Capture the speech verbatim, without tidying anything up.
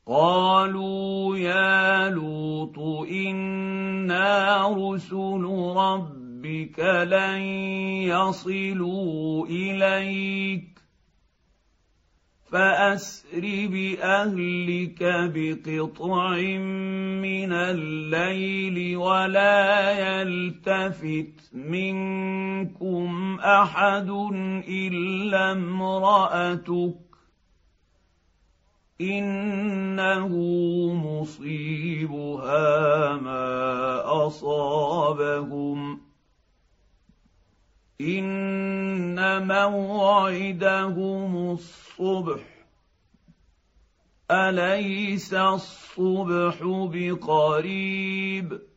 قالوا يا لوط إنا رسل ربك لن يصلوا إليك فأسر بأهلك بقطع من الليل ولا يلتفت منكم أحد إلا امرأتك إنه مصيبها ما أصابهم إن موعدهم الصبح أليس الصبح بقريب